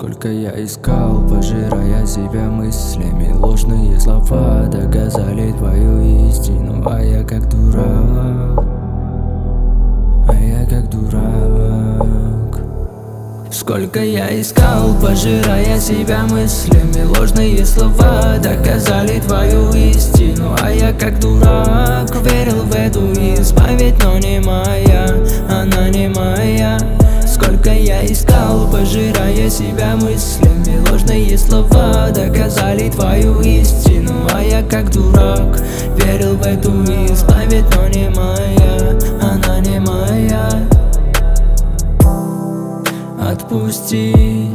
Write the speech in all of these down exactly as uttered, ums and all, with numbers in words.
Сколько я искал, пожирая себя мыслями, ложные слова доказали твою истину. А я как дурак, а я как дурак. Сколько я искал, пожирая себя мыслями, ложные слова доказали твою истину. А я как дурак верил в эту исповедь, но не моя, она не моя. Сколько я искал, пожирая себя мыслями, ложные слова доказали твою истину. А я как дурак верил в эту исповедь, но не моя, она не моя. Отпусти,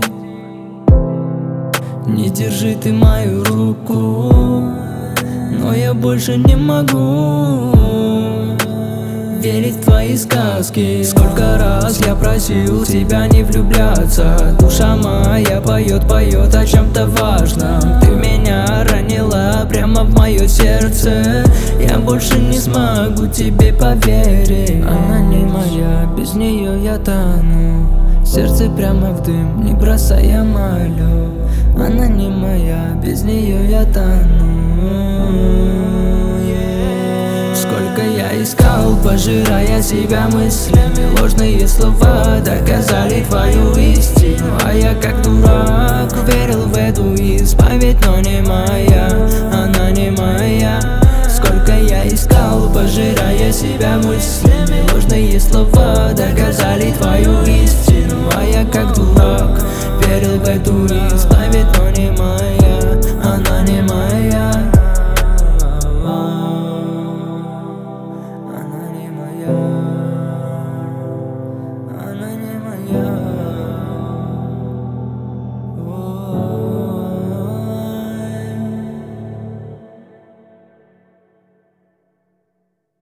не держи ты мою руку, но я больше не могу верить в твои сказки. Сколько раз я просил тебя не влюбляться, душа моя поет, поет о чем-то важном. Ты меня ранила прямо в мое сердце, я больше не смогу тебе поверить. Она не моя, без нее я тону, сердце прямо в дым, не бросай, я молю. Она не моя, без нее я тону. Сколько я искал, пожирая себя мыслями, ложные слова доказали твою истину. А я как дурак верил в эту исповедь, но не моя, она не моя. Сколько я искал, пожирая себя мыслями, ложные слова доказали твою истину. А я как